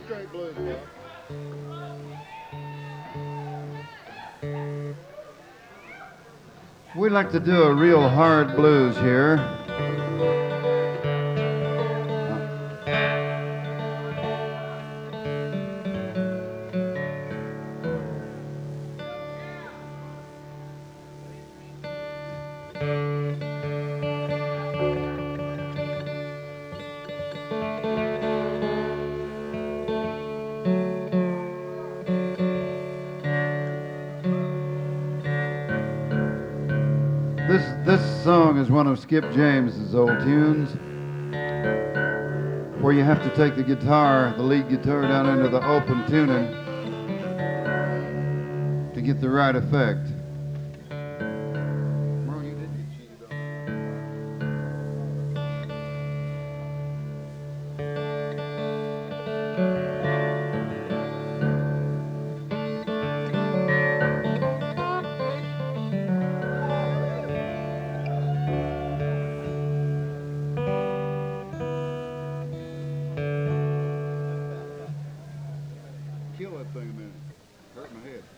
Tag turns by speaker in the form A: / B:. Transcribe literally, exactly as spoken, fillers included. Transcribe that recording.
A: straight blues, Bob.
B: We'd like to do a real hard blues here. This this song is one of Skip James's old tunes, where you have to take the guitar, the lead guitar, down into the open tuning to get the right effect.
A: Merle, you did get cheated on. Kill that thing a minute. Hurt my head.